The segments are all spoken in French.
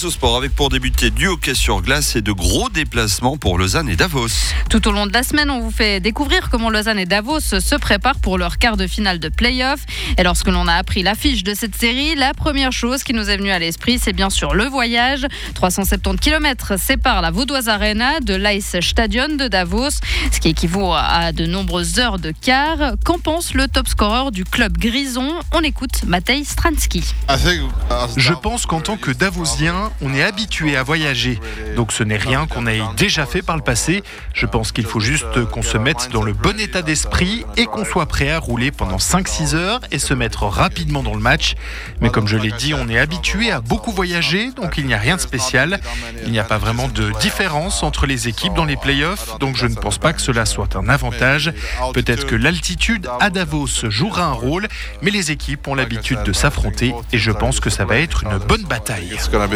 passe au sport avec pour débuter du hockey sur glace et de gros déplacements pour Lausanne et Davos. Tout au long de la semaine, on vous fait découvrir comment Lausanne et Davos se préparent pour leur quart de finale de play-off. Et lorsque l'on a appris l'affiche de cette série, la première chose qui nous est venue à l'esprit, c'est bien sûr le voyage. 370 km séparent la Vaudoise Arena de l'Eisstadion de Davos, ce qui équivaut à de nombreuses heures de car. Qu'en pense le top scorer du club grison? On écoute Matej Stranski. Je pense qu'en tant que Davosien, on est habitué à voyager. Donc ce n'est rien qu'on ait déjà fait par le passé. Je pense qu'il faut juste qu'on se mette dans le bon état d'esprit et qu'on soit prêt à rouler pendant 5-6 heures et se mettre rapidement dans le match. Mais comme je l'ai dit, on est habitué à beaucoup voyager, donc il n'y a rien de spécial. Il n'y a pas vraiment de différence entre les équipes dans les playoffs, donc je ne pense pas que cela soit un avantage. Peut-être que l'altitude à Davos jouera un rôle, mais les équipes ont l'habitude de s'affronter et je pense que ça va être une bonne bataille.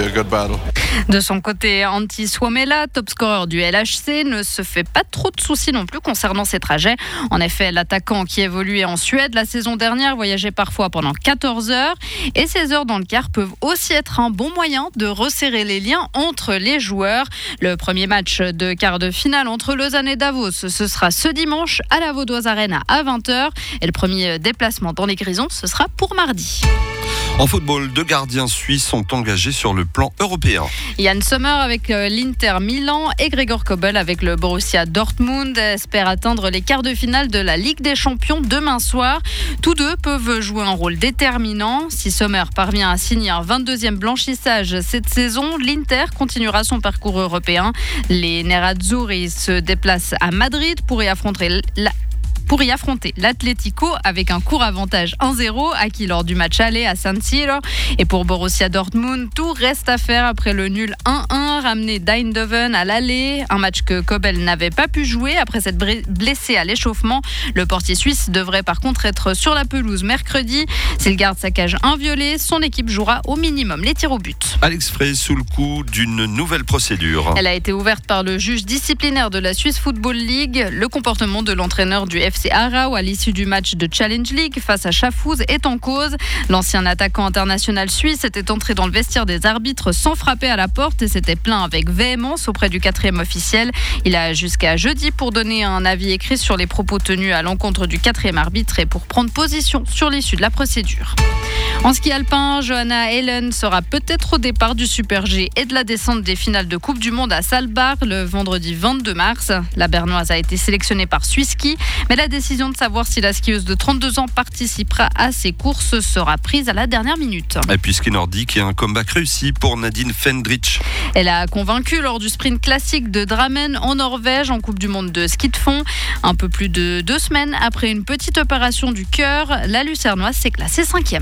De son côté, Antti Suomela, top scorer du LHC, ne se fait pas trop de soucis non plus concernant ses trajets. En effet, l'attaquant qui évoluait en Suède la saison dernière voyageait parfois pendant 14 heures. Et ces heures dans le car peuvent aussi être un bon moyen de resserrer les liens entre les joueurs. Le premier match de quart de finale entre Lausanne et Davos, ce sera ce dimanche à la Vaudoise Arena à 20h. Et le premier déplacement dans les Grisons, ce sera pour mardi. En football, 2 gardiens suisses sont engagés sur le plan européen. Yann Sommer avec l'Inter Milan et Gregor Kobel avec le Borussia Dortmund espèrent atteindre les quarts de finale de la Ligue des Champions demain soir. Tous deux peuvent jouer un rôle déterminant. Si Sommer parvient à signer un 22e blanchissage cette saison, l'Inter continuera son parcours européen. Les Nerazzurri se déplacent à Madrid pour y affronter l'Atlético avec un court avantage 1-0 acquis lors du match aller à San Siro. Et pour Borussia Dortmund, tout reste à faire après le nul 1-1 ramené d'Eindhoven à l'aller. Un match que Kobel n'avait pas pu jouer après s'être blessé à l'échauffement. Le portier suisse devrait par contre être sur la pelouse mercredi. S'il garde sa cage inviolée, son équipe jouera au minimum les tirs au but. Alex Frey sous le coup d'une nouvelle procédure. Elle a été ouverte par le juge disciplinaire de la Swiss Football League. Le comportement de l'entraîneur du FC Aarau à l'issue du match de Challenge League face à Schaffhouse est en cause. L'ancien attaquant international suisse était entré dans le vestiaire des arbitres sans frapper à la porte et s'était plaint avec véhémence auprès du 4e officiel. Il a jusqu'à jeudi pour donner un avis écrit sur les propos tenus à l'encontre du 4e arbitre et pour prendre position sur l'issue de la procédure. En ski alpin, Johanna Helen sera peut-être au départ du Super G et de la descente des finales de Coupe du Monde à Saalbard le vendredi 22 mars. La Bernoise a été sélectionnée par Swisski, mais la décision de savoir si la skieuse de 32 ans participera à ces courses sera prise à la dernière minute. Et puis ski nordique et un comeback réussi pour Nadine Fendrich. Elle a convaincu lors du sprint classique de Drammen en Norvège en Coupe du Monde de ski de fond. Un peu plus de 2 semaines après une petite opération du cœur, la Lucernoise s'est classée 5e.